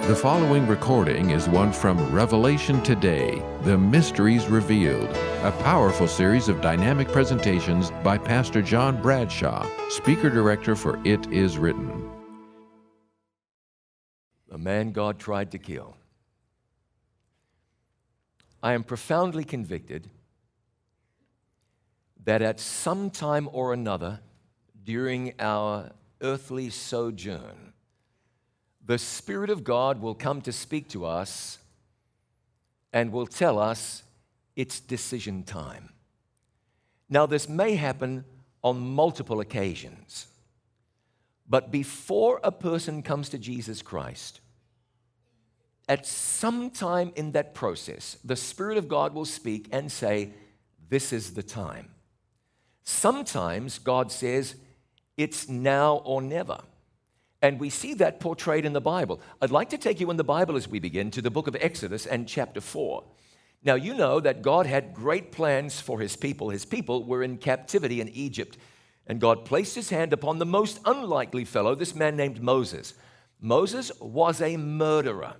The following recording is one from Revelation Today, The Mysteries Revealed, a powerful series of dynamic presentations by Pastor John Bradshaw, Speaker Director for It Is Written. The man God tried to kill. I am profoundly convicted that at some time or another during our earthly sojourn, the Spirit of God will come to speak to us and will tell us it's decision time. Now, this may happen on multiple occasions, but before a person comes to Jesus Christ, at some time in that process, the Spirit of God will speak and say, this is the time. Sometimes God says, it's now or never. And we see that portrayed in the Bible. I'd like to take you in the Bible as we begin to the book of Exodus and chapter 4. Now, you know that God had great plans for His people. His people were in captivity in Egypt. And God placed His hand upon the most unlikely fellow, this man named Moses. Moses was a murderer.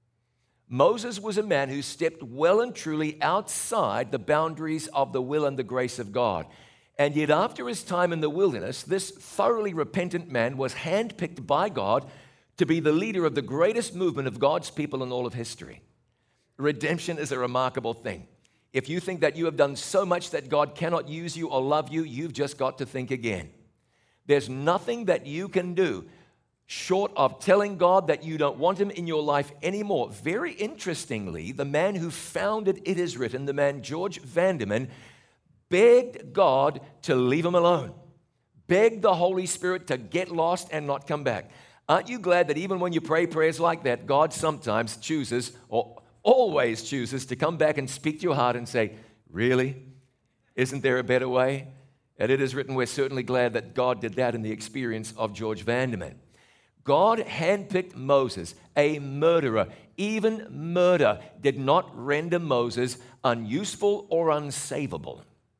Moses was a man who stepped well and truly outside the boundaries of the will and the grace of God. And yet after his time in the wilderness, this thoroughly repentant man was handpicked by God to be the leader of the greatest movement of God's people in all of history. Redemption is a remarkable thing. If you think that you have done so much that God cannot use you or love you, you've just got to think again. There's nothing that you can do short of telling God that you don't want Him in your life anymore. Very interestingly, the man who founded It Is Written, the man George Vanderman, begged God to leave him alone, begged the Holy Spirit to get lost and not come back. Aren't you glad that even when you pray prayers like that, God sometimes chooses, or always chooses, to come back and speak to your heart and say, really? Isn't there a better way? And It Is Written, we're certainly glad that God did that in the experience of George Vanderman. God handpicked Moses, a murderer. Even murder did not render Moses unuseful or unsavable.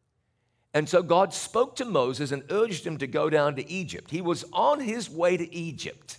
And so God spoke to Moses and urged him to go down to Egypt. He was on his way to Egypt.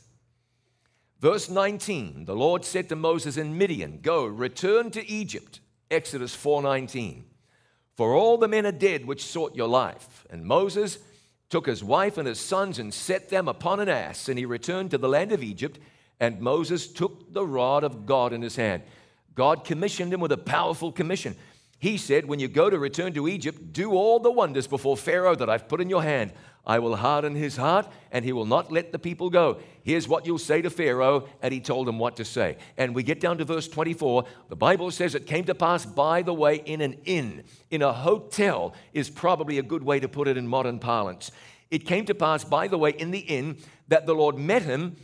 Verse 19, the Lord said to Moses in Midian, go, return to Egypt. Exodus 4:19. For all the men are dead which sought your life. And Moses took his wife and his sons and set them upon an ass, and he returned to the land of Egypt, and Moses took the rod of God in his hand. God commissioned him with a powerful commission. He said, when you go to return to Egypt, do all the wonders before Pharaoh that I've put in your hand. I will harden his heart, and he will not let the people go. Here's what you'll say to Pharaoh, and he told him what to say. And we get down to verse 24. The Bible says it came to pass by the way in an inn. In a hotel is probably a good way to put it in modern parlance. It came to pass by the way in the inn that the Lord met him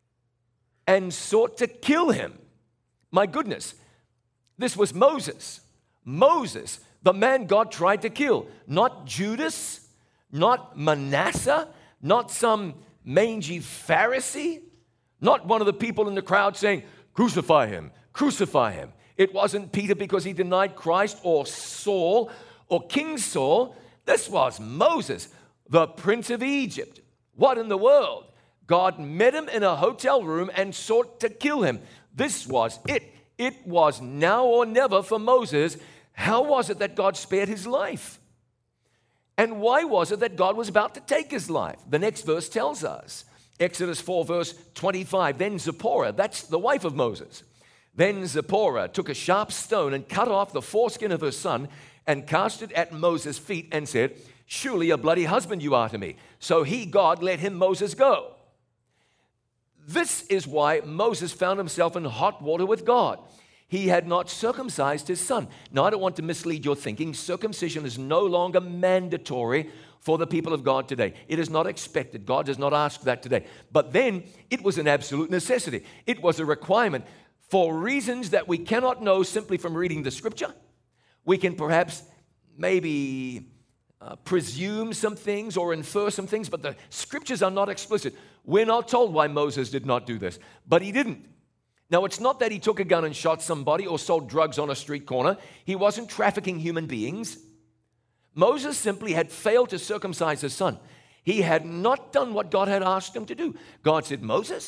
and sought to kill him. My goodness, this was Moses. Moses, the man God tried to kill. Not Judas, not Manasseh, not some mangy Pharisee, not one of the people in the crowd saying, crucify him, crucify him. It wasn't Peter because he denied Christ, or Saul, or King Saul. This was Moses, the Prince of Egypt. What in the world? God met him in a hotel room and sought to kill him. This was it. It was now or never for Moses. How was it that God spared his life? And why was it that God was about to take his life? The next verse tells us. Exodus 4 verse 25. Then Zipporah, that's the wife of Moses. Then Zipporah took a sharp stone and cut off the foreskin of her son and cast it at Moses' feet and said, surely a bloody husband you are to me. So he, God, let him, Moses, go. This is why Moses found himself in hot water with God. He had not circumcised his son. Now, I don't want to mislead your thinking. Circumcision is no longer mandatory for the people of God today. It is not expected. God does not ask that today. But then, it was an absolute necessity. It was a requirement for reasons that we cannot know simply from reading the Scripture. We can perhaps maybe presume some things or infer some things, but the Scriptures are not explicit. We're not told why Moses did not do this, but he didn't. Now, it's not that he took a gun and shot somebody or sold drugs on a street corner. He wasn't trafficking human beings. Moses simply had failed to circumcise his son. He had not done what God had asked him to do. God said, Moses,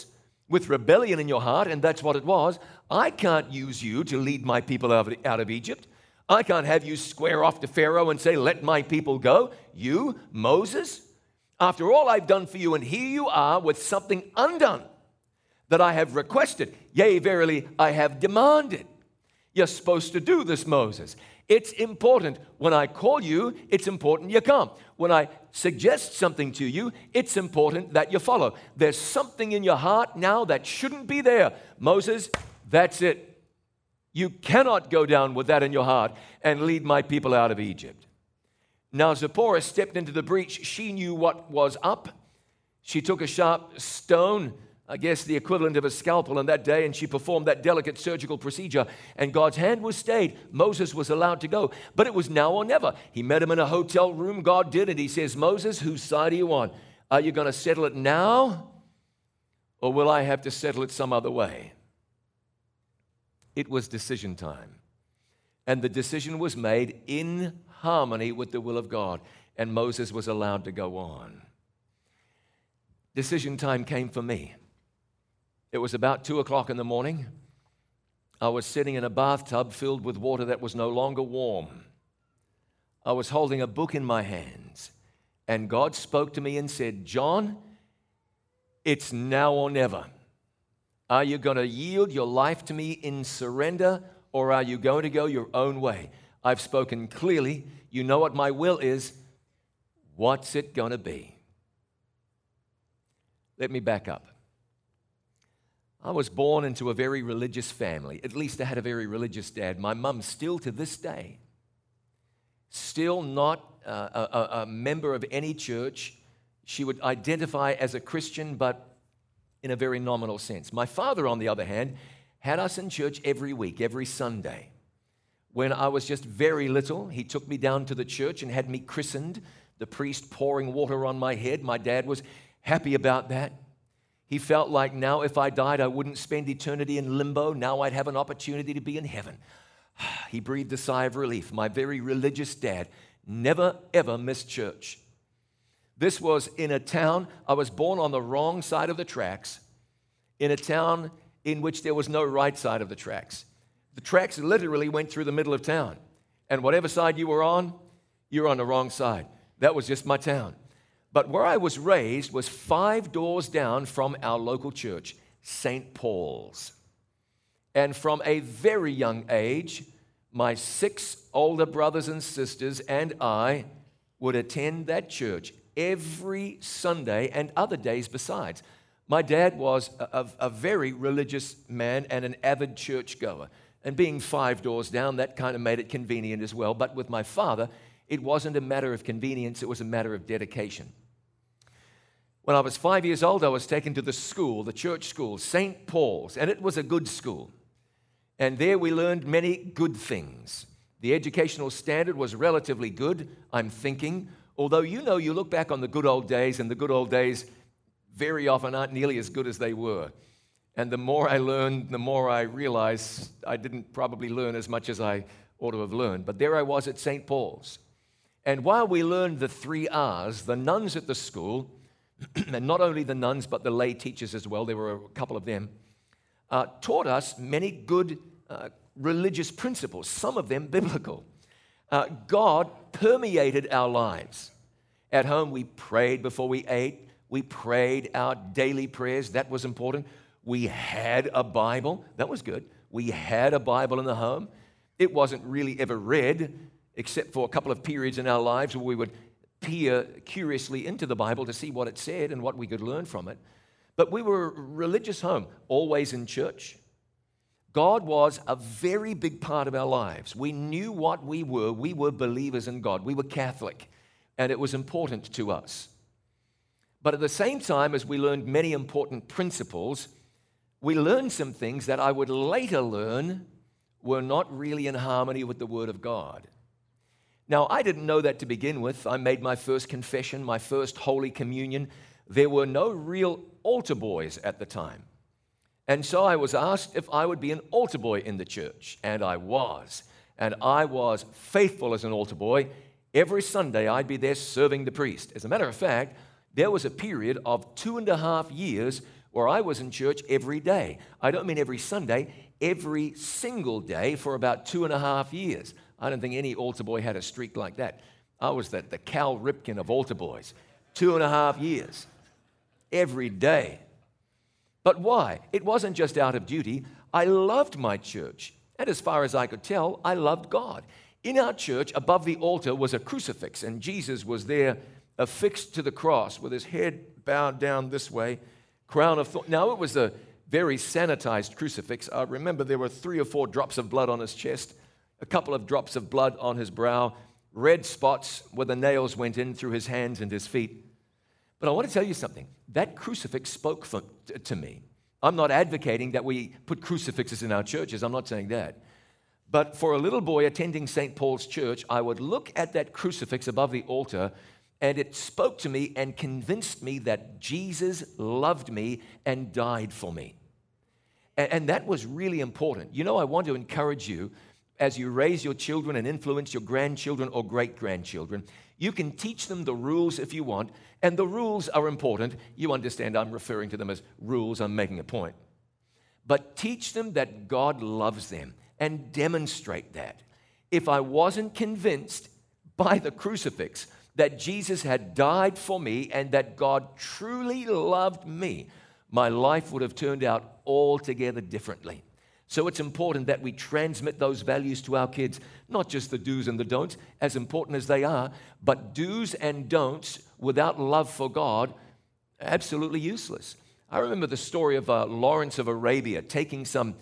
with rebellion in your heart, and that's what it was. I can't use you to lead my people out of Egypt. I can't have you square off to Pharaoh and say, let my people go. You, Moses, after all I've done for you, and here you are with something undone that I have requested. Yea, verily, I have demanded. You're supposed to do this, Moses. It's important. When I call you, it's important you come. When I suggest something to you, it's important that you follow. There's something in your heart now that shouldn't be there. Moses, that's it. You cannot go down with that in your heart and lead my people out of Egypt. Now Zipporah stepped into the breach. She knew what was up. She took a sharp stone, I guess the equivalent of a scalpel in that day, and she performed that delicate surgical procedure, and God's hand was stayed. Moses was allowed to go, but it was now or never. He met him in a hotel room, God did, and he says, Moses, whose side are you on? Are you going to settle it now, or will I have to settle it some other way? It was decision time, and the decision was made in harmony with the will of God, and Moses was allowed to go on. Decision time came for me. It was about 2 o'clock in the morning. I was sitting in a bathtub filled with water that was no longer warm. I was holding a book in my hands, and God spoke to me and said, John, it's now or never. Are you going to yield your life to me in surrender, or are you going to go your own way? I've spoken clearly. You know what my will is. What's it going to be? Let me back up. I was born into a very religious family. At least I had a very religious dad. My mum still to this day, still not a member of any church. She would identify as a Christian, but in a very nominal sense. My father, on the other hand, had us in church every week, every Sunday. When I was just very little, he took me down to the church and had me christened, the priest pouring water on my head. My dad was happy about that. He felt like now if I died, I wouldn't spend eternity in limbo. Now I'd have an opportunity to be in heaven. He breathed a sigh of relief. My very religious dad never, ever missed church. This was in a town, I was born on the wrong side of the tracks, in a town in which there was no right side of the tracks. The tracks literally went through the middle of town. And whatever side you were on the wrong side. That was just my town. But where I was raised was 5 doors down from our local church, St. Paul's. And from a very young age, my 6 older brothers and sisters and I would attend that church every Sunday and other days besides. My dad was a very religious man and an avid churchgoer. And being 5 doors down, that kind of made it convenient as well. But with my father, it wasn't a matter of convenience, it was a matter of dedication. When I was 5 years old, I was taken to the school, the church school, St. Paul's, and it was a good school. And there we learned many good things. The educational standard was relatively good, I'm thinking, although you look back on the good old days, and the good old days very often aren't nearly as good as they were. And the more I learned, the more I realized I didn't probably learn as much as I ought to have learned. But there I was at St. Paul's. And while we learned the 3 R's, the nuns at the school, and not only the nuns, but the lay teachers as well, there were a couple of them, taught us many good religious principles, some of them biblical. God permeated our lives. At home, we prayed before we ate. We prayed our daily prayers. That was important. We had a Bible. That was good. We had a Bible in the home. It wasn't really ever read, except for a couple of periods in our lives where we would peer curiously into the Bible to see what it said and what we could learn from it. But we were a religious home, always in church. God was a very big part of our lives. We knew what we were. We were believers in God. We were Catholic, and it was important to us. But at the same time as we learned many important principles, we learned some things that I would later learn were not really in harmony with the Word of God. Now, I didn't know that to begin with. I made my first confession, my first Holy Communion. There were no real altar boys at the time. And so I was asked if I would be an altar boy in the church, and I was. And I was faithful as an altar boy. Every Sunday, I'd be there serving the priest. As a matter of fact, there was a period of 2.5 years or I was in church every day. I don't mean every Sunday, every single day for about 2.5 years. I don't think any altar boy had a streak like that. I was the Cal Ripken of altar boys. 2.5 years. Every day. But why? It wasn't just out of duty. I loved my church. And as far as I could tell, I loved God. In our church, above the altar was a crucifix, and Jesus was there affixed to the cross with his head bowed down this way, crown of thorns. Now, it was a very sanitized crucifix. I remember there were 3 or 4 drops of blood on his chest, a couple of drops of blood on his brow, red spots where the nails went in through his hands and his feet. But I want to tell you something. That crucifix spoke to me. I'm not advocating that we put crucifixes in our churches. I'm not saying that. But for a little boy attending St. Paul's Church, I would look at that crucifix above the altar, and it spoke to me and convinced me that Jesus loved me and died for me. And that was really important. You know, I want to encourage you, as you raise your children and influence your grandchildren or great-grandchildren, you can teach them the rules if you want, and the rules are important. You understand I'm referring to them as rules. I'm making a point. But teach them that God loves them and demonstrate that. If I wasn't convinced by the crucifix that Jesus had died for me and that God truly loved me, my life would have turned out altogether differently. So it's important that we transmit those values to our kids, not just the do's and the don'ts, as important as they are, but do's and don'ts without love for God, absolutely useless. I remember the story of Lawrence of Arabia taking some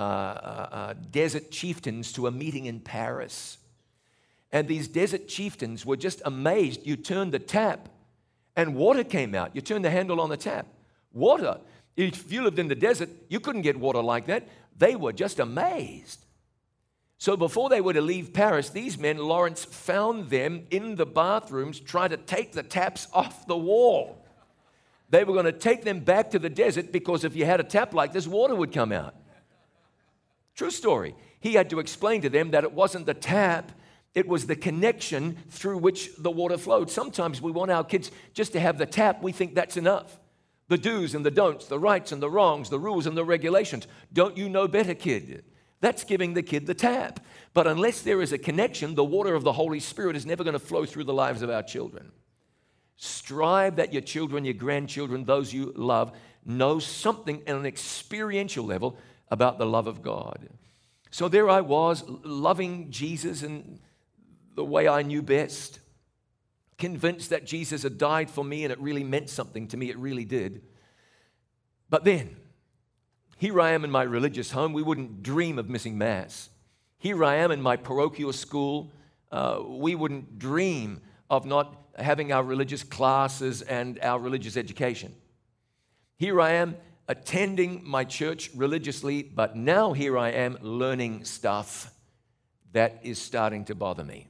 desert chieftains to a meeting in Paris. And these desert chieftains were just amazed. You turned the tap and water came out. You turned the handle on the tap. Water. If you lived in the desert, you couldn't get water like that. They were just amazed. So before they were to leave Paris, these men, Lawrence found them in the bathrooms trying to take the taps off the wall. They were going to take them back to the desert because if you had a tap like this, water would come out. True story. He had to explain to them that it wasn't the tap, it was the connection through which the water flowed. Sometimes we want our kids just to have the tap. We think that's enough. The do's and the don'ts, the rights and the wrongs, the rules and the regulations. Don't you know better, kid? That's giving the kid the tap. But unless there is a connection, the water of the Holy Spirit is never going to flow through the lives of our children. Strive that your children, your grandchildren, those you love, know something at an experiential level about the love of God. So there I was, loving Jesus in the way I knew best, convinced that Jesus had died for me and it really meant something to me. It really did. But then, here I am in my religious home. We wouldn't dream of missing Mass. Here I am in my parochial school. We wouldn't dream of not having our religious classes and our religious education. Here I am attending my church religiously, but now here I am learning stuff that is starting to bother me.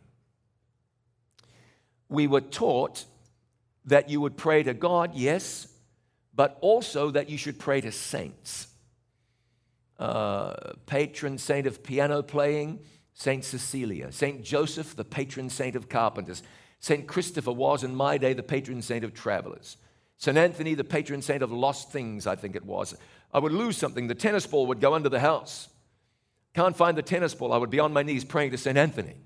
We were taught that you would pray to God, yes, but also that you should pray to saints. Patron saint of piano playing, Saint Cecilia. Saint Joseph, the patron saint of carpenters. Saint Christopher was, in my day, the patron saint of travelers. Saint Anthony, the patron saint of lost things, I think it was. I would lose something. The tennis ball would go under the house. Can't find the tennis ball. I would be on my knees praying to Saint Anthony.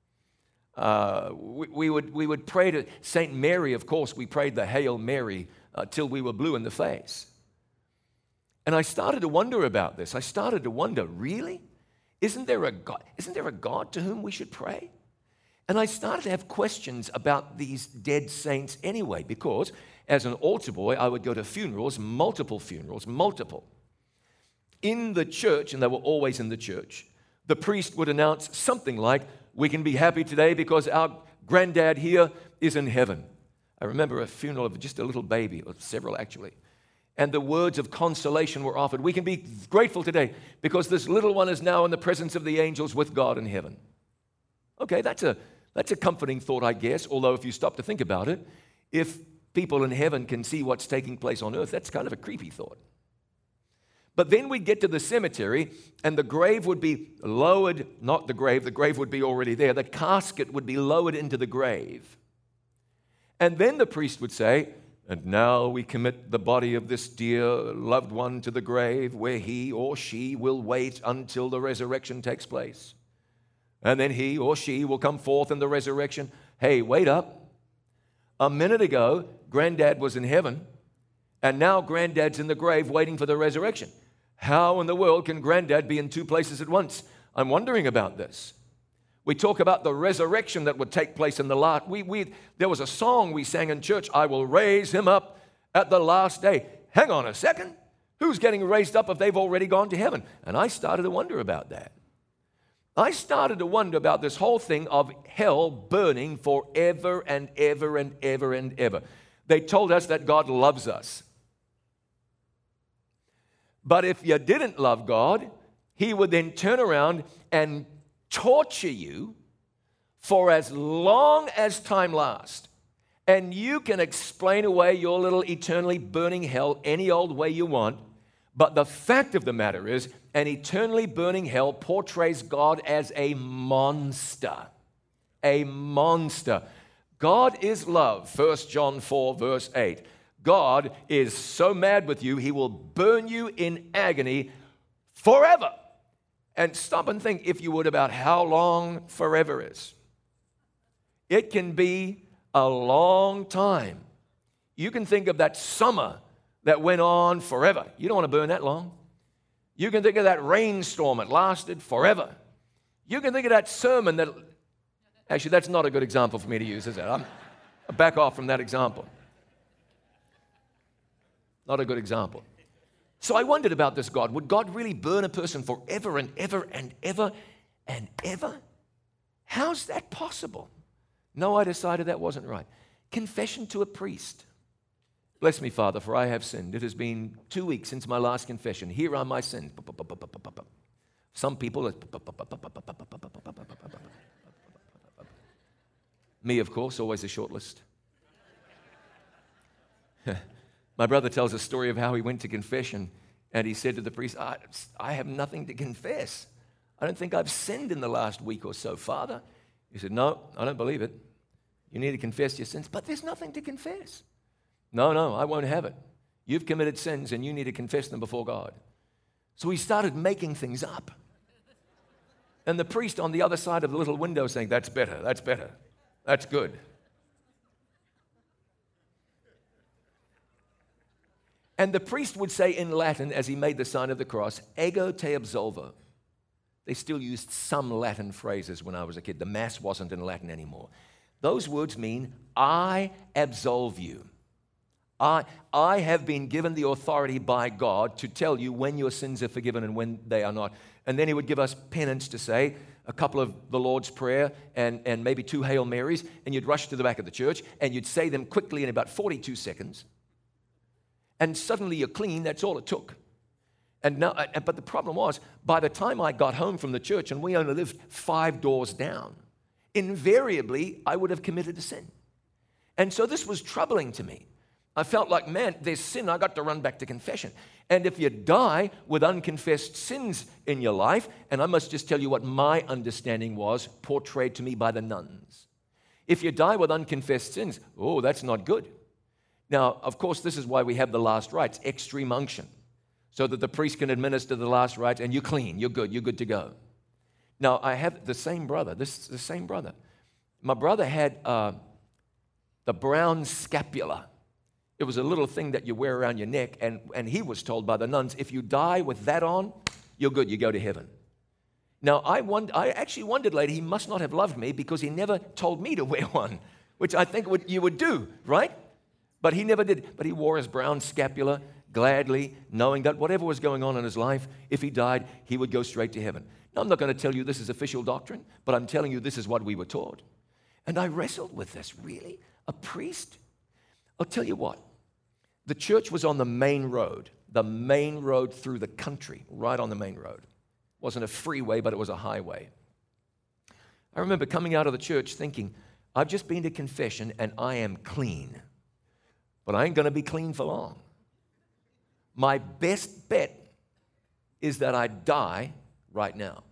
We would pray to Saint Mary. Of course, we prayed the Hail Mary till we were blue in the face. And I started to wonder about this. I started to wonder, really? Isn't there a God? Isn't there a God to whom we should pray? And I started to have questions about these dead saints anyway, because as an altar boy, I would go to funerals, multiple. In the church, and they were always in the church, the priest would announce something like, "We can be happy today because our granddad here is in heaven." I remember a funeral of just a little baby, or several actually. And the words of consolation were offered. "We can be grateful today because this little one is now in the presence of the angels with God in heaven." Okay, that's a comforting thought, I guess, although if you stop to think about it, if people in heaven can see what's taking place on earth, that's kind of a creepy thought. But then we'd get to the cemetery, and the grave would be lowered, not the grave would be already there. The casket would be lowered into the grave. And then the priest would say, And now we commit the body of this dear loved one to the grave where he or she will wait until the resurrection takes place. And then he or she will come forth in the resurrection. Hey, wait up. A minute ago, Granddad was in heaven, and now Granddad's in the grave waiting for the resurrection. How in the world can Granddad be in two places at once? I'm wondering about this. We talk about the resurrection that would take place in the last. There was a song we sang in church, I will raise him up at the last day. Hang on a second. Who's getting raised up if they've already gone to heaven? And I started to wonder about that. I started to wonder about this whole thing of hell burning forever and ever and ever and ever. They told us that God loves us. But if you didn't love God, he would then turn around and torture you for as long as time lasts. And you can explain away your little eternally burning hell any old way you want. But the fact of the matter is, an eternally burning hell portrays God as a monster. A monster. God is love, 1 John 4, verse 8. God is so mad with you, he will burn you in agony forever. And stop and think, if you would, about how long forever is. It can be a long time. You can think of that summer that went on forever. You don't want to burn that long. You can think of that rainstorm that lasted forever. You can think of that sermon that... Actually, that's not a good example for me to use, is it? I'll back off from that example. Not a good example. So I wondered about this God. Would God really burn a person forever and ever and ever and ever? How's that possible? No, I decided that wasn't right. Confession to a priest. Bless me, Father, for I have sinned. It has been 2 weeks since my last confession. Here are my sins. Some people... Me, of course, always a short list. My brother tells a story of how he went to confession and he said to the priest, I have nothing to confess. I don't think I've sinned in the last week or so, Father. He said, no, I don't believe it. You need to confess your sins, but there's nothing to confess. No, I won't have it. You've committed sins and you need to confess them before God. So he started making things up. And the priest on the other side of the little window saying, that's better, that's good. And the priest would say in Latin, as he made the sign of the cross, ego te absolvo. They still used some Latin phrases when I was a kid. The Mass wasn't in Latin anymore. Those words mean, I absolve you. I have been given the authority by God to tell you when your sins are forgiven and when they are not. And then he would give us penance to say, a couple of the Lord's Prayer and maybe 2 Hail Marys, and you'd rush to the back of the church and you'd say them quickly in about 42 seconds. And suddenly you're clean, that's all it took. And now, but the problem was, by the time I got home from the church, and we only lived 5 doors down, invariably I would have committed a sin. And so this was troubling to me. I felt like, man, there's sin, I got to run back to confession. And if you die with unconfessed sins in your life, and I must just tell you what my understanding was, portrayed to me by the nuns. If you die with unconfessed sins, oh, that's not good. Now, of course, this is why we have the last rites, extreme unction, so that the priest can administer the last rites and you're clean, you're good to go. Now, I have the same brother, the same brother. My brother had the brown scapula. It was a little thing that you wear around your neck, and he was told by the nuns, if you die with that on, you're good, you go to heaven. Now, I actually wondered later, he must not have loved me because he never told me to wear one, which I think you would do, right? But he never did. But he wore his brown scapula gladly, knowing that whatever was going on in his life, if he died, he would go straight to heaven. Now, I'm not going to tell you this is official doctrine, but I'm telling you this is what we were taught. And I wrestled with this, really? A priest? I'll tell you what. The church was on the main road through the country, right on the main road. It wasn't a freeway, but it was a highway. I remember coming out of the church thinking, I've just been to confession and I am clean. But I ain't going to be clean for long. My best bet is that I die right now.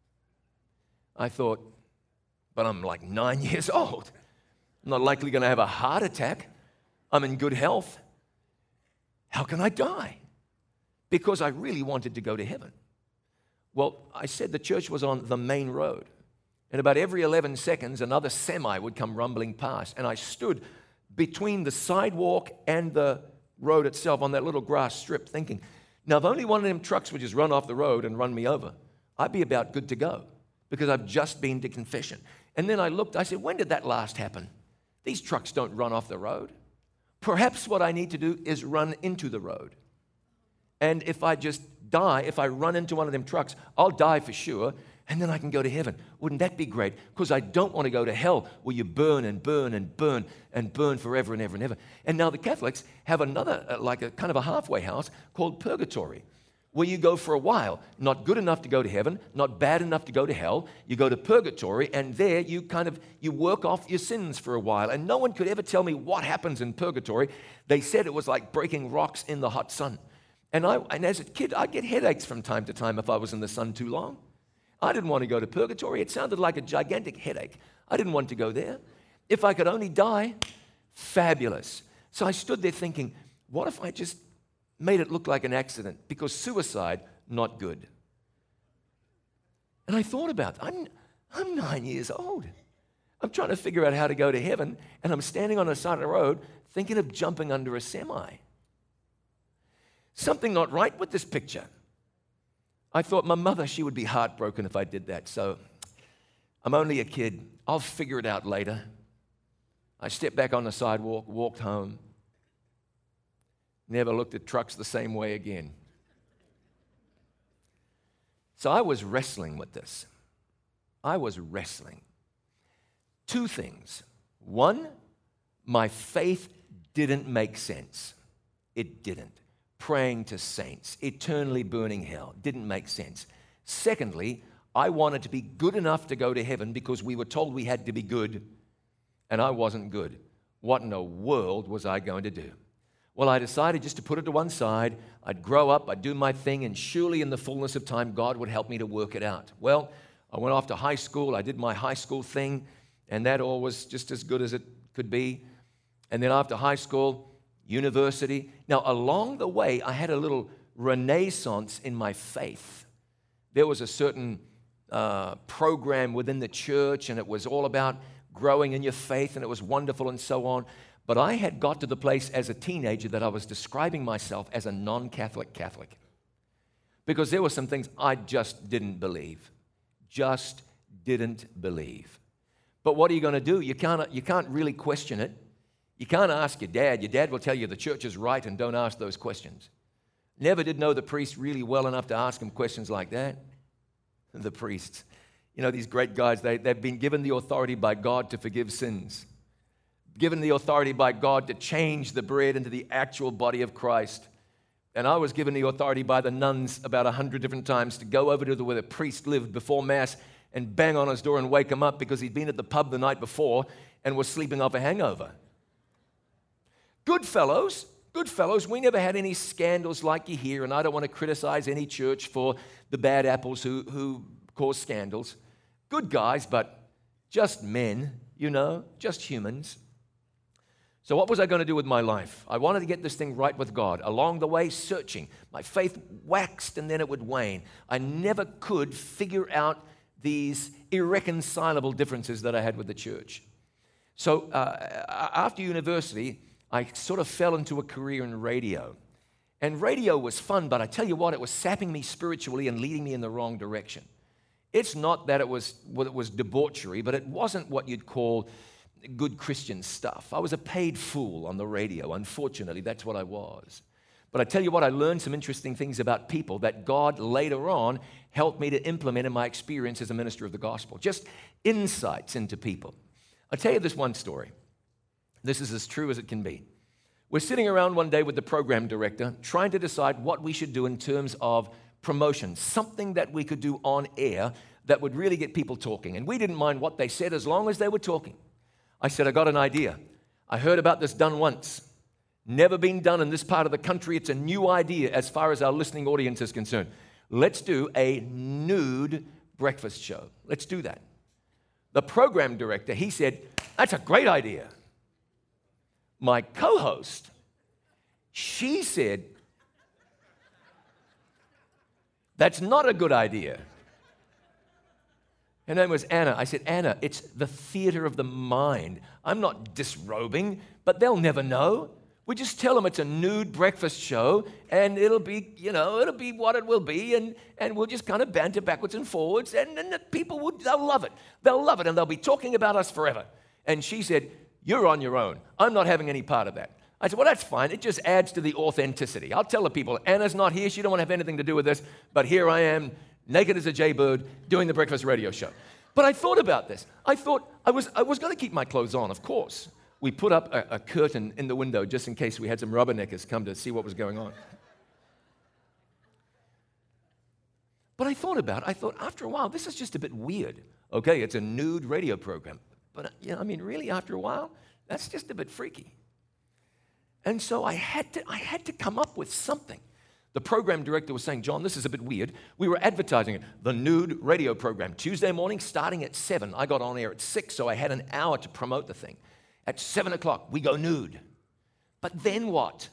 I thought, but I'm like 9 years old. I'm not likely going to have a heart attack. I'm in good health. How can I die? Because I really wanted to go to heaven. Well, I said the church was on the main road. And about every 11 seconds, another semi would come rumbling past. And I stood between the sidewalk and the road itself on that little grass strip thinking, now if only one of them trucks would just run off the road and run me over, I'd be about good to go because I've just been to confession. And then I looked, I said, when did that last happen? These trucks don't run off the road. Perhaps what I need to do is run into the road. And if I just die, if I run into one of them trucks, I'll die for sure, and then I can go to heaven. Wouldn't that be great? Because I don't want to go to hell where you burn and burn and burn and burn forever and ever and ever. And now the Catholics have another, like a kind of a halfway house called purgatory, where you go for a while, not good enough to go to heaven, not bad enough to go to hell. You go to purgatory, and there you work off your sins for a while. And no one could ever tell me what happens in purgatory. They said it was like breaking rocks in the hot sun. And as a kid, I'd get headaches from time to time if I was in the sun too long. I didn't want to go to purgatory. It sounded like a gigantic headache. I didn't want to go there. If I could only die, fabulous. So I stood there thinking, what if I just made it look like an accident? Because suicide, not good. And I thought about it. I'm 9 years old. I'm trying to figure out how to go to heaven, and I'm standing on the side of the road thinking of jumping under a semi. Something not right with this picture. I thought my mother, she would be heartbroken if I did that. So I'm only a kid. I'll figure it out later. I stepped back on the sidewalk, walked home. Never looked at trucks the same way again. So I was wrestling with this. I was wrestling. Two things. One, my faith didn't make sense. It didn't. Praying to saints, eternally burning hell, didn't make sense. Secondly, I wanted to be good enough to go to heaven because we were told we had to be good, and I wasn't good. What in the world was I going to do? Well, I decided just to put it to one side. I'd grow up, I'd do my thing, and surely in the fullness of time, God would help me to work it out. Well, I went off to high school. I did my high school thing, and that all was just as good as it could be. And then after high school, university. Now, along the way, I had a little renaissance in my faith. There was a certain program within the church, and it was all about growing in your faith, and it was wonderful and so on. But I had got to the place as a teenager that I was describing myself as a non-Catholic Catholic because there were some things I just didn't believe. Just didn't believe. But what are you going to do? You can't really question it. You can't ask your dad. Your dad will tell you the church is right and don't ask those questions. Never did know the priest really well enough to ask him questions like that. The priests. You know, these great guys, they've been given the authority by God to forgive sins. Given the authority by God to change the bread into the actual body of Christ. And I was given the authority by the nuns about 100 different times to go over to where the priest lived before Mass and bang on his door and wake him up because he'd been at the pub the night before and was sleeping off a hangover. Good fellows, we never had any scandals like you hear, and I don't want to criticize any church for the bad apples who cause scandals. Good guys, but just men, just humans. So what was I going to do with my life? I wanted to get this thing right with God. Along the way, searching. My faith waxed and then it would wane. I never could figure out these irreconcilable differences that I had with the church. So after university, I sort of fell into a career in radio. And radio was fun, but I tell you what, it was sapping me spiritually and leading me in the wrong direction. It's not that it was debauchery, but it wasn't what you'd call good Christian stuff. I was a paid fool on the radio. Unfortunately, that's what I was. But I tell you what, I learned some interesting things about people that God later on helped me to implement in my experience as a minister of the gospel. Just insights into people. I'll tell you this one story. This is as true as it can be. We're sitting around one day with the program director trying to decide what we should do in terms of promotion, something that we could do on air that would really get people talking. And we didn't mind what they said as long as they were talking. I said, I got an idea. I heard about this done once. Never been done in this part of the country. It's a new idea as far as our listening audience is concerned. Let's do a nude breakfast show. Let's do that. The program director, he said, that's a great idea. my co-host, she said, that's not a good idea. Her name was Anna. I said, Anna, it's the theater of the mind. I'm not disrobing, but they'll never know. We just tell them it's a nude breakfast show, and it'll be, it'll be what it will be, and we'll just kind of banter backwards and forwards, and the people they'll love it. They'll love it, and they'll be talking about us forever. And she said, you're on your own. I'm not having any part of that. I said, well, that's fine. It just adds to the authenticity. I'll tell the people, Anna's not here. She don't want to have anything to do with this, but here I am, naked as a jaybird, doing the breakfast radio show. But I thought about this. I thought I was going to keep my clothes on, of course. We put up a curtain in the window just in case we had some rubberneckers come to see what was going on. But I thought after a while, this is just a bit weird. Okay, it's a nude radio program. But, really, after a while, that's just a bit freaky. And so I had to come up with something. The program director was saying, John, this is a bit weird. We were advertising it, the nude radio program, Tuesday morning starting at 7. I got on air at 6, so I had an hour to promote the thing. At 7 o'clock, we go nude. But then what?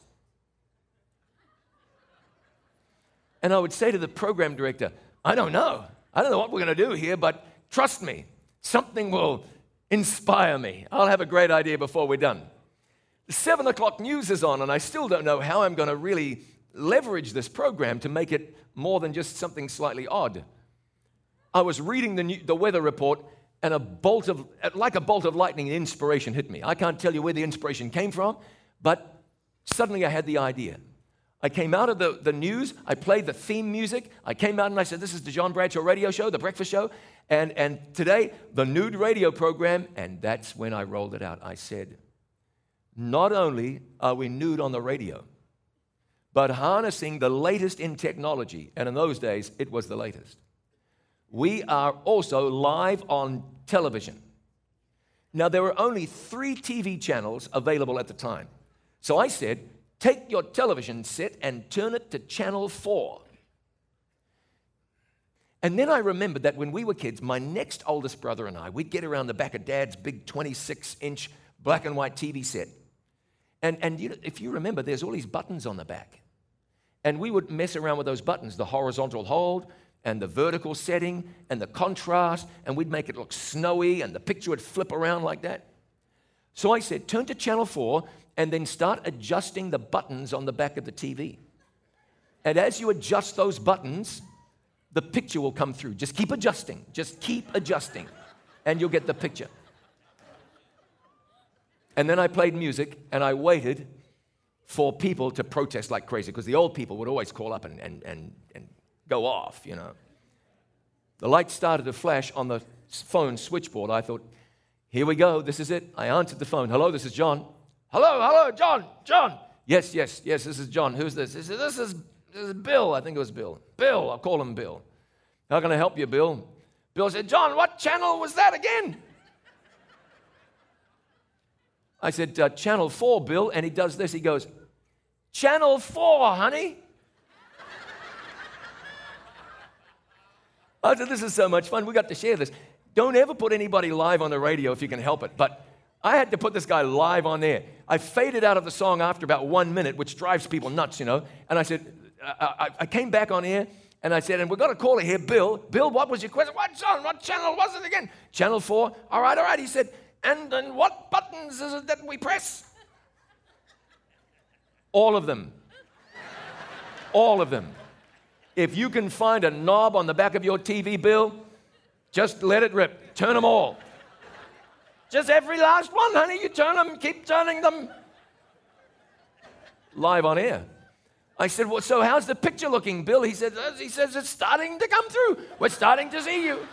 And I would say to the program director, I don't know what we're going to do here, but trust me, something will inspire me. I'll have a great idea before we're done. The 7 o'clock news is on, and I still don't know how I'm going to really leverage this program to make it more than just something slightly odd. I was reading the weather report, and like a bolt of lightning, inspiration hit me. I can't tell you where the inspiration came from, but suddenly I had the idea. I came out of the news, I played the theme music, I came out and I said, this is the John Bradshaw radio show, the breakfast show, and today, the nude radio program, and that's when I rolled it out. I said, not only are we nude on the radio, but harnessing the latest in technology, and in those days, it was the latest. We are also live on television. Now, there were only 3 TV channels available at the time. So I said, take your television set and turn it to channel 4. And then I remembered that when we were kids, my next oldest brother and I, we'd get around the back of Dad's big 26-inch black and white TV set. And if you remember, there's all these buttons on the back. And we would mess around with those buttons, the horizontal hold and the vertical setting and the contrast, and we'd make it look snowy, and the picture would flip around like that. So I said, turn to channel 4 and then start adjusting the buttons on the back of the TV. And as you adjust those buttons, the picture will come through. Just keep adjusting, and you'll get the picture. And then I played music, and I waited for people to protest like crazy, because the old people would always call up and go off, The light started to flash on the phone switchboard. I thought, here we go, this is it. I answered the phone. Hello, this is John. Hello, John. Yes, this is John. Who's this? This is Bill. I think it was Bill. Bill, I'll call him Bill. How can I help you, Bill? Bill said, John, what channel was that again? I said, channel 4, Bill. And he does this. He goes, channel 4, honey. I said, this is so much fun. We got to share this. Don't ever put anybody live on the radio if you can help it. But I had to put this guy live on there. I faded out of the song after about 1 minute, which drives people nuts, And I said, I came back on air, and I said, and we're going to call it here, Bill. Bill, what was your question? What channel was it again? Channel 4. All right. He said, and what buttons is it that we press? All of them. All of them. If you can find a knob on the back of your TV, Bill, just let it rip. Turn them all. Just every last one, honey. You turn them, keep turning them. Live on air. I said, well, so how's the picture looking, Bill? He says it's starting to come through. We're starting to see you.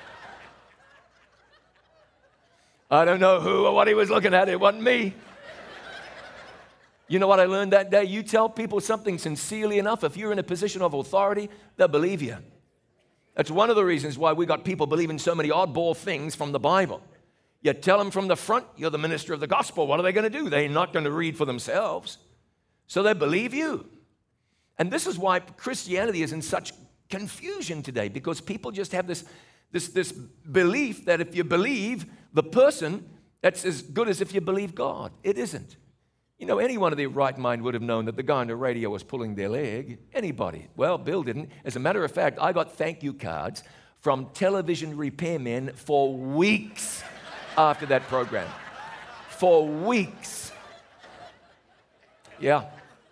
I don't know who or what he was looking at. It wasn't me. You know what I learned that day? You tell people something sincerely enough, if you're in a position of authority, they'll believe you. That's one of the reasons why we got people believing so many oddball things from the Bible. You tell them from the front, you're the minister of the gospel. What are they going to do? They're not going to read for themselves. So they believe you. And this is why Christianity is in such confusion today, because people just have this belief that if you believe the person, that's as good as if you believe God. It isn't. You know, anyone of their right mind would have known that the guy on the radio was pulling their leg. Anybody. Well, Bill didn't. As a matter of fact, I got thank you cards from television repairmen for weeks after that program. For weeks. Yeah.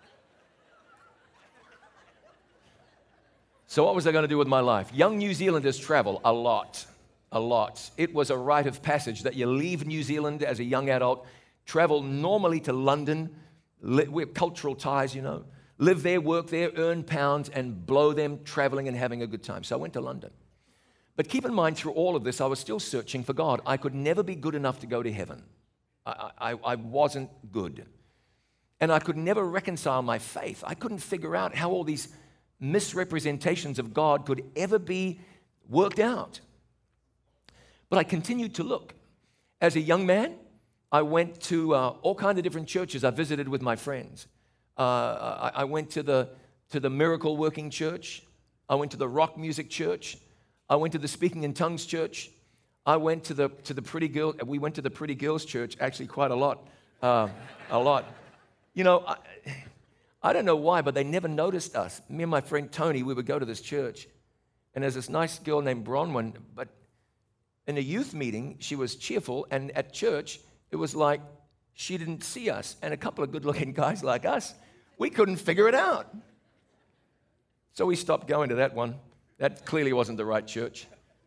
So what was I going to do with my life? Young New Zealanders travel a lot. A lot. It was a rite of passage that you leave New Zealand as a young adult, travel normally to London, we have cultural ties, you know, live there, work there, earn pounds, and blow them traveling and having a good time. So I went to London. But keep in mind, through all of this, I was still searching for God. I could never be good enough to go to heaven. I wasn't good. And I could never reconcile my faith. I couldn't figure out how all these misrepresentations of God could ever be worked out. But I continued to look. As a young man, I went to all kinds of different churches I visited with my friends. I went to the Miracle Working Church. I went to the Rock Music Church. I went to the Speaking in Tongues Church. I went to the Pretty Girl. We went to the Pretty Girls Church actually quite a lot, a lot. You know, I don't know why, but they never noticed us. Me and my friend Tony, we would go to this church, and there's this nice girl named Bronwyn. But in a youth meeting, she was cheerful, and at church, it was like she didn't see us. And a couple of good-looking guys like us, we couldn't figure it out. So we stopped going to that one. That clearly wasn't the right church.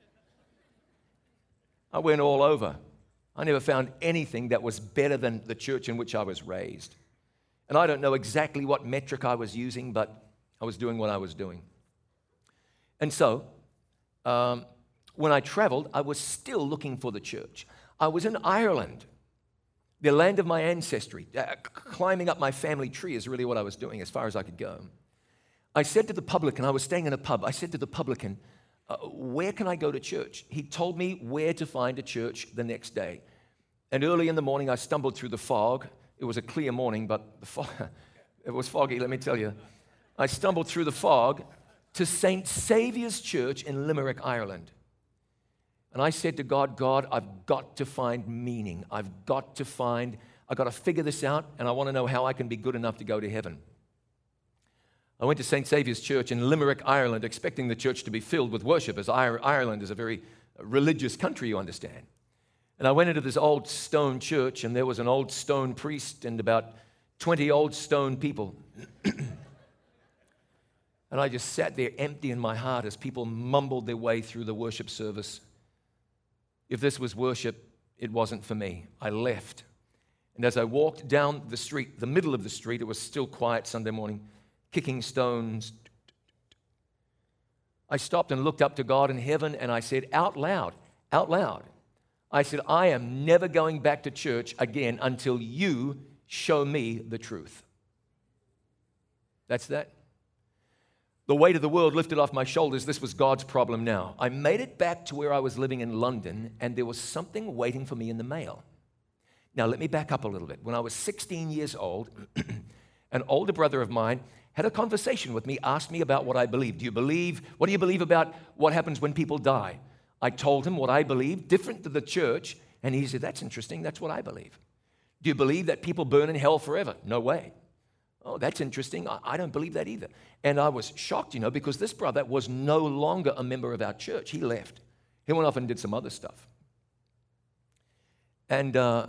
I went all over. I never found anything that was better than the church in which I was raised. And I don't know exactly what metric I was using, but I was doing what I was doing. And so, when I traveled, I was still looking for the church. I was in Ireland, the land of my ancestry. Climbing up my family tree is really what I was doing as far as I could go. I said to the publican, I was staying in a pub, I said to the publican, where can I go to church? He told me where to find a church the next day. And early in the morning, I stumbled through the fog. It was a clear morning, but it was foggy, let me tell you. I stumbled through the fog to St. Saviour's Church in Limerick, Ireland. And I said to God, God, I've got to find meaning. I've got to figure this out, and I want to know how I can be good enough to go to heaven. I went to St. Saviour's Church in Limerick, Ireland, expecting the church to be filled with worship, as Ireland is a very religious country, you understand. And I went into this old stone church, and there was an old stone priest and about 20 old stone people. And I just sat there empty in my heart as people mumbled their way through the worship service. If this was worship, it wasn't for me. I left. And as I walked down the street, the middle of the street, it was still quiet Sunday morning, kicking stones. I stopped and looked up to God in heaven, and I said out loud, I said, I am never going back to church again until you show me the truth. That's that. The weight of the world lifted off my shoulders. This was God's problem now. I made it back to where I was living in London, and there was something waiting for me in the mail. Now, let me back up a little bit. When I was 16 years old, an older brother of mine had a conversation with me, asked me about what I believed. What do you believe about what happens when people die? I told him what I believed, different to the church, and he said, that's interesting, that's what I believe. Do you believe that people burn in hell forever? No way. Oh, that's interesting, I don't believe that either. And I was shocked, because this brother was no longer a member of our church. He left. He went off and did some other stuff. And there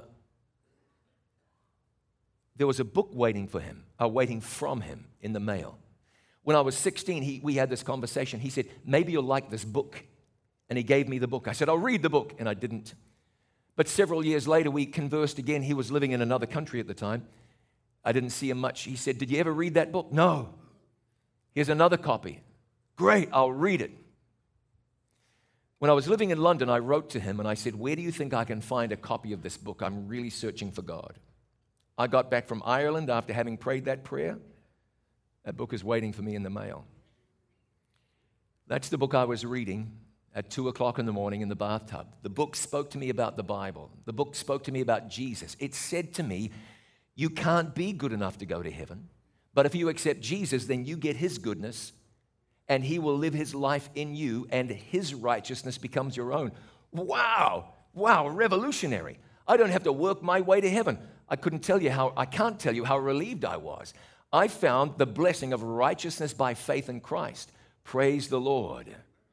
was a book waiting from him in the mail. When I was 16, we had this conversation. He said, maybe you'll like this book. And he gave me the book. I said, I'll read the book. And I didn't. But several years later, we conversed again. He was living in another country at the time. I didn't see him much. He said, did you ever read that book? No. Here's another copy. Great, I'll read it. When I was living in London, I wrote to him and I said, where do you think I can find a copy of this book? I'm really searching for God. I got back from Ireland after having prayed that prayer. That book is waiting for me in the mail. That's the book I was reading at 2 o'clock in the morning in the bathtub. The book spoke to me about the Bible. The book spoke to me about Jesus. It said to me, you can't be good enough to go to heaven, but if you accept Jesus, then you get his goodness, and he will live his life in you, and his righteousness becomes your own. Wow, revolutionary. I don't have to work my way to heaven. I can't tell you how relieved I was. I found the blessing of righteousness by faith in Christ. Praise the Lord.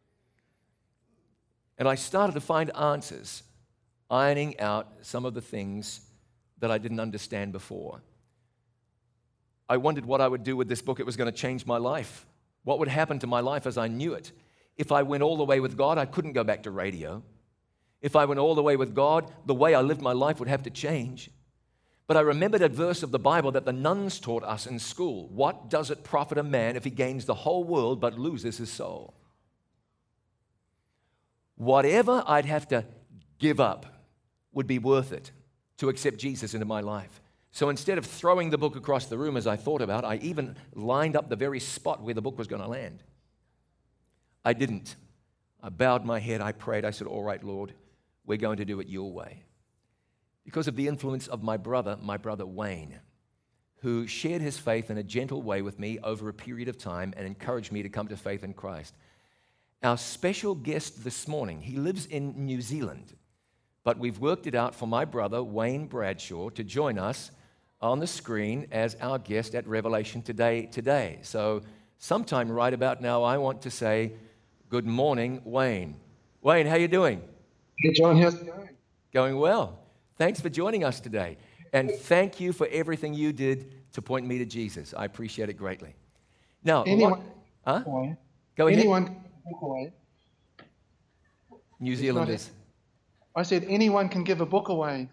And I started to find answers, ironing out some of the things that I didn't understand before. I wondered what I would do with this book. It was going to change my life. What would happen to my life as I knew it? If I went all the way with God, I couldn't go back to radio. If I went all the way with God, the way I lived my life would have to change. But I remembered a verse of the Bible that the nuns taught us in school. What does it profit a man if he gains the whole world but loses his soul? Whatever I'd have to give up would be worth it to accept Jesus into my life. So instead of throwing the book across the room as I thought about, I even lined up the very spot where the book was going to land. I didn't. I bowed my head, I prayed, I said, all right, Lord, we're going to do it your way. Because of the influence of my brother Wayne, who shared his faith in a gentle way with me over a period of time and encouraged me to come to faith in Christ. Our special guest this morning, he lives in New Zealand, but we've worked it out for my brother, Wayne Bradshaw, to join us on the screen as our guest at Revelation today. So sometime right about now, I want to say, good morning, Wayne. Wayne, how you doing? Hey, John, how's it going? Going well. Thanks for joining us today. And thank you for everything you did to point me to Jesus. I appreciate it greatly. Now, anyone, Go ahead. Anyone can give a book away. New Zealanders. I said anyone can give a book away.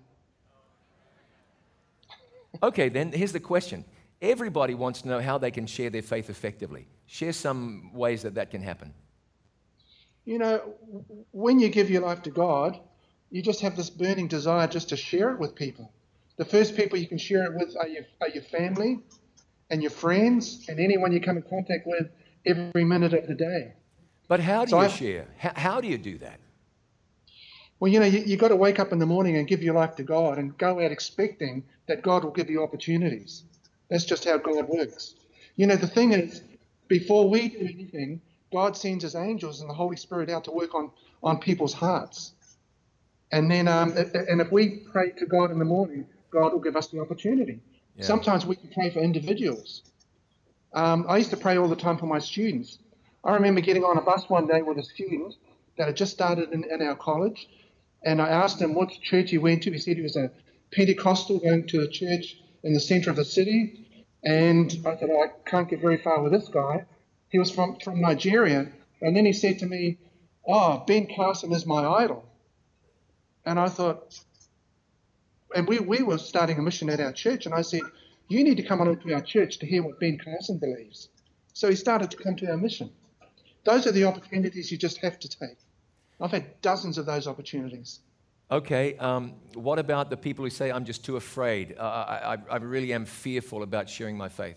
Okay, then here's the question. Everybody wants to know how they can share their faith effectively. Share some ways that can happen. You know, when you give your life to God, you just have this burning desire just to share it with people. The first people you can share it with are your family and your friends and anyone you come in contact with every minute of the day. But how do you share? How do you do that? Well, you know, you got to wake up in the morning and give your life to God and go out expecting that God will give you opportunities. That's just how God works. You know, the thing is, before we do anything, God sends his angels and the Holy Spirit out to work on people's hearts. And then, and if we pray to God in the morning, God will give us the opportunity. Yeah. Sometimes we can pray for individuals. I used to pray all the time for my students. I remember getting on a bus one day with a student that had just started in our college, and I asked him what church he went to. He said he was a Pentecostal going to a church in the center of the city. And I said, I can't get very far with this guy. He was from Nigeria. And then he said to me, oh, Ben Carson is my idol. And I thought, and we were starting a mission at our church, and I said, you need to come on to our church to hear what Ben Carson believes. So he started to come to our mission. Those are the opportunities you just have to take. I've had dozens of those opportunities. Okay, what about the people who say, I'm just too afraid? I really am fearful about sharing my faith.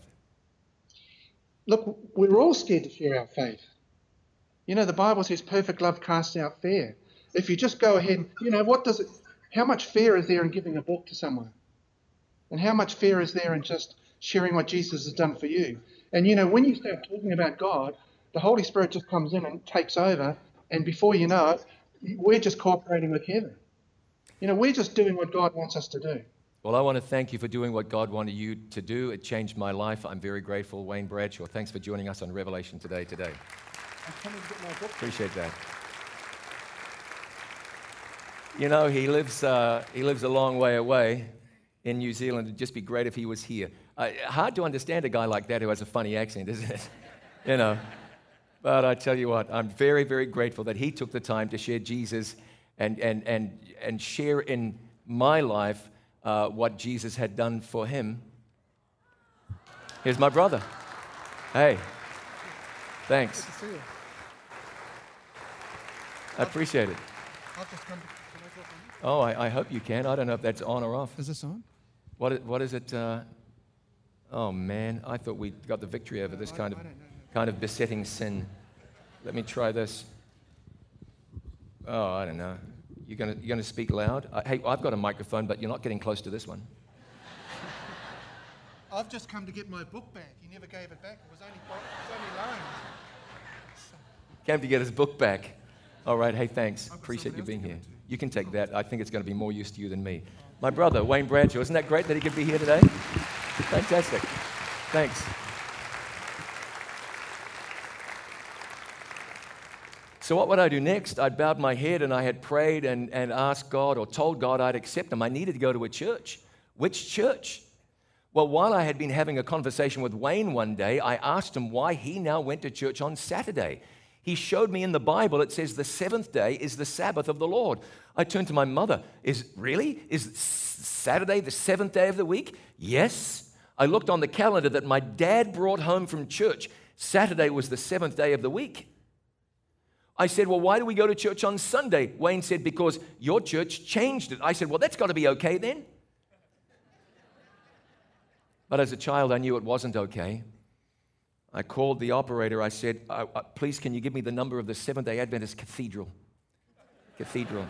Look, we're all scared to share our faith. You know, the Bible says perfect love casts out fear. If you just go ahead, you know, how much fear is there in giving a book to someone? And how much fear is there in just sharing what Jesus has done for you? And, you know, when you start talking about God, the Holy Spirit just comes in and takes over. And before you know it, we're just cooperating with heaven. You know, we're just doing what God wants us to do. Well, I want to thank you for doing what God wanted you to do. It changed my life. I'm very grateful. Wayne Bradshaw, thanks for joining us on Revelation today. I'm coming to get my book. Appreciate that. You know, he lives a long way away in New Zealand. It'd just be great if he was here. Hard to understand a guy like that who has a funny accent, isn't it? You know. But I tell you what, I'm very, very grateful that he took the time to share Jesus and share in my life what Jesus had done for him. Here's my brother. Hey, thanks. Good to see you. I appreciate it. I'll just come. Oh, I hope you can. I don't know if that's on or off. Is this on? What is it? Oh, man, I thought we got the victory over this kind of besetting sin. Let me try this. Oh, I don't know. You're gonna speak loud? Hey, I've got a microphone, but you're not getting close to this one. I've just come to get my book back. He never gave it back. It was only loaned. Came to get his book back. All right, hey, thanks. Appreciate you being here. You can take that. I think it's going to be more use to you than me. my brother, Wayne Bradshaw. Isn't that great that he could be here today? Fantastic. Thanks. So what would I do next? I'd bowed my head and I had prayed and asked God, or told God I'd accept him. I needed to go to a church. Which church? Well, while I had been having a conversation with Wayne one day, I asked him why he now went to church on Saturday. He showed me in the Bible, it says the seventh day is the Sabbath of the Lord. I turned to my mother. Is Saturday the seventh day of the week? Yes. I looked on the calendar that my dad brought home from church. Saturday was the seventh day of the week. I said, well, why do we go to church on Sunday? Wayne said, because your church changed it. I said, well, that's got to be okay then. But as a child, I knew it wasn't okay. I called the operator. I said, please, can you give me the number of the Seventh-day Adventist Cathedral? Cathedral.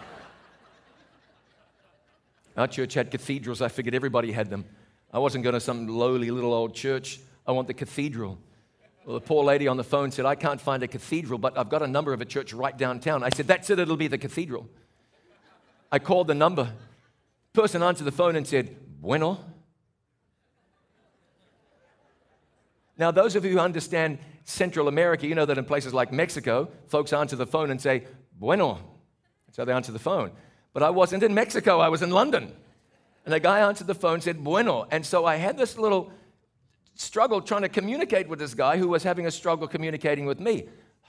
Our church had cathedrals. I figured everybody had them. I wasn't going to some lowly little old church. I want the cathedral. Well, the poor lady on the phone said, I can't find a cathedral, but I've got a number of a church right downtown. I said, that's it, it'll be the cathedral. I called the number. The person answered the phone and said, bueno. Now, those of you who understand Central America, you know that in places like Mexico, folks answer the phone and say, bueno. That's how they answer the phone. But I wasn't in Mexico, I was in London. And the guy answered the phone and said, bueno. And so I had this little struggle trying to communicate with this guy who was having a struggle communicating with me.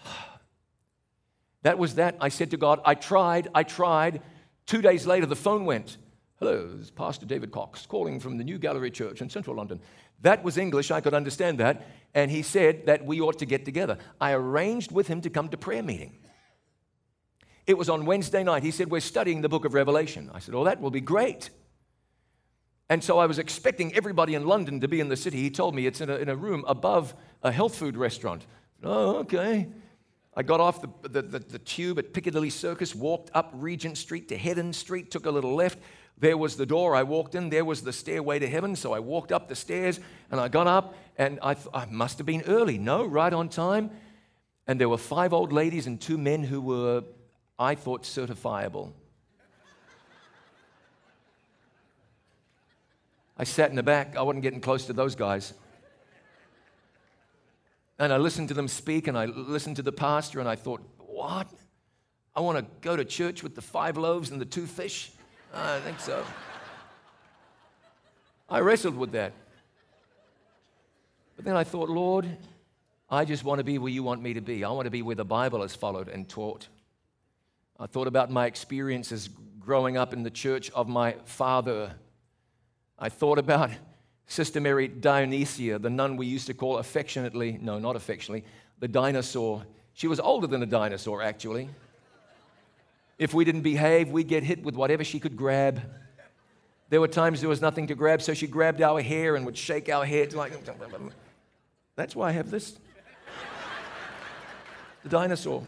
That was that. I said to God, I tried. 2 days later, the phone went. Hello, this is Pastor David Cox calling from the New Gallery Church in Central London. That was English. I could understand that. And he said that we ought to get together. I arranged with him to come to prayer meeting. It was on Wednesday night. He said, we're studying the book of Revelation. I said, oh, that will be great. And so I was expecting everybody in London to be in the city. He told me it's in a room above a health food restaurant. Oh, okay. I got off the tube at Piccadilly Circus, walked up Regent Street to Haddon Street, took a little left. There was the door. I walked in. There was the stairway to heaven. So I walked up the stairs, and I got up, and I must have been early. No, right on time. And there were 5 old ladies and 2 men who were, I thought, certifiable. I sat in the back. I wasn't getting close to those guys. And I listened to them speak, and I listened to the pastor, and I thought, what? I want to go to church with the 5 loaves and the 2 fish? I think so. I wrestled with that. But then I thought, Lord, I just want to be where you want me to be. I want to be where the Bible is followed and taught. I thought about my experiences growing up in the church of my father. I thought about Sister Mary Dionysia, the nun we used to call affectionately, no, not affectionately, the dinosaur. She was older than a dinosaur, actually. If we didn't behave, we'd get hit with whatever she could grab. There were times there was nothing to grab, so she grabbed our hair and would shake our heads like, that's why I have this. The dinosaur.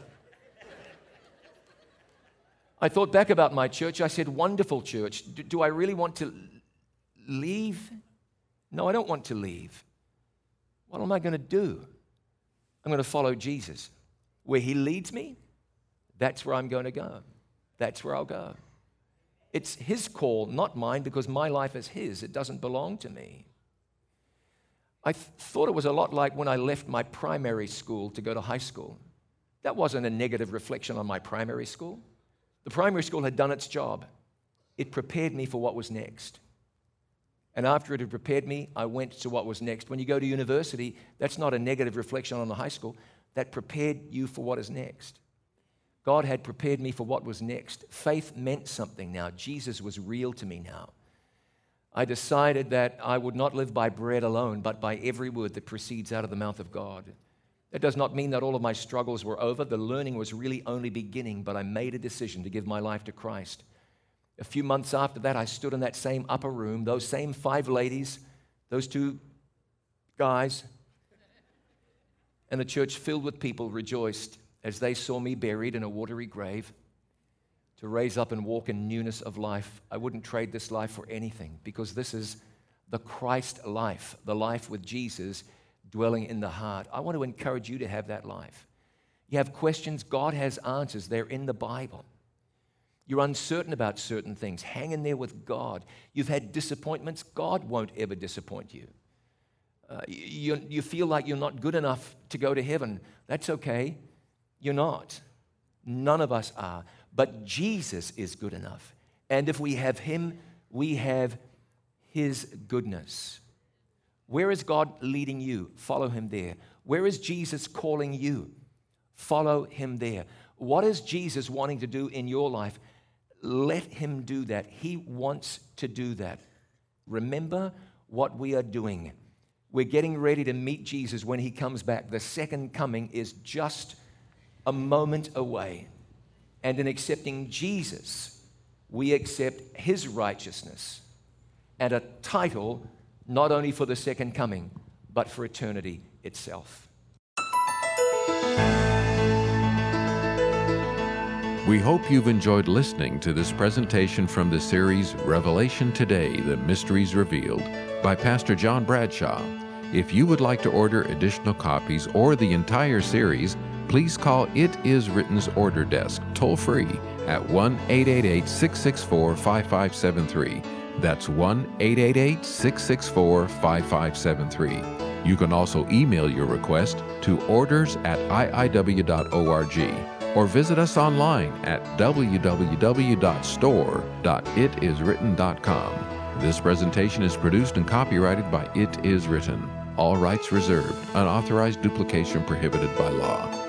I thought back about my church. I said, wonderful church. Do I really want to leave? No, I don't want to leave. What am I going to do? I'm going to follow Jesus. Where he leads me, that's where I'm going to go. That's where I'll go. It's his call, not mine, because my life is his. It doesn't belong to me. I thought it was a lot like when I left my primary school to go to high school. That wasn't a negative reflection on my primary school. The primary school had done its job. It prepared me for what was next. And after it had prepared me, I went to what was next. When you go to university, that's not a negative reflection on the high school. That prepared you for what is next. God had prepared me for what was next. Faith meant something now. Jesus was real to me now. I decided that I would not live by bread alone, but by every word that proceeds out of the mouth of God. That does not mean that all of my struggles were over. The learning was really only beginning, but I made a decision to give my life to Christ. A few months after that, I stood in that same upper room, those same 5 ladies, those 2 guys, and the church filled with people rejoiced as they saw me buried in a watery grave to raise up and walk in newness of life. I wouldn't trade this life for anything, because this is the Christ life, the life with Jesus dwelling in the heart. I want to encourage you to have that life. You have questions, God has answers. They're in the Bible. You're uncertain about certain things. Hang in there with God. You've had disappointments. God won't ever disappoint you. You feel like you're not good enough to go to heaven. That's okay. You're not. None of us are. But Jesus is good enough. And if we have Him, we have His goodness. Where is God leading you? Follow Him there. Where is Jesus calling you? Follow Him there. What is Jesus wanting to do in your life? Let Him do that. He wants to do that. Remember what we are doing. We're getting ready to meet Jesus when He comes back. The second coming is just a moment away. And in accepting Jesus, we accept His righteousness and a title not only for the second coming, but for eternity itself. We hope you've enjoyed listening to this presentation from the series Revelation Today, The Mysteries Revealed by Pastor John Bradshaw. If you would like to order additional copies or the entire series, please call It Is Written's order desk toll-free at 1-888-664-5573. That's 1-888-664-5573. You can also email your request to orders@iiw.org or visit us online at www.store.itiswritten.com. This presentation is produced and copyrighted by It Is Written. All rights reserved. Unauthorized duplication prohibited by law.